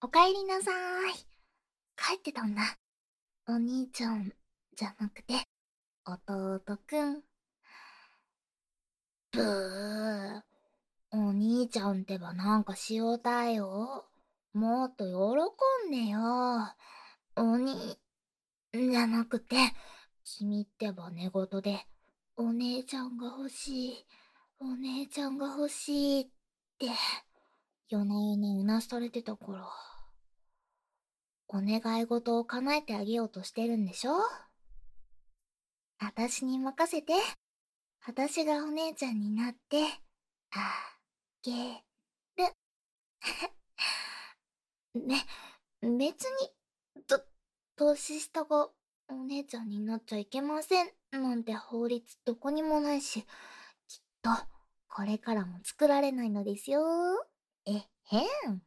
おかえりなさーい。帰ってたんだ。お兄ちゃんじゃなくて、弟くん。ブー。お兄ちゃんってばなんかしおたいよ。もっと喜んでよ。お兄、じゃなくて、君ってば寝言で、お姉ちゃんが欲しい、お姉ちゃんが欲しいって、夜な夜なうなされてたから、お願い事を叶えてあげようとしてるんでしょ？あたしに任せて。あたしがお姉ちゃんになって、あげる。別に、と、年下がお姉ちゃんになっちゃいけませんなんて法律どこにもないし、きっとこれからも作られないのですよ。えへん。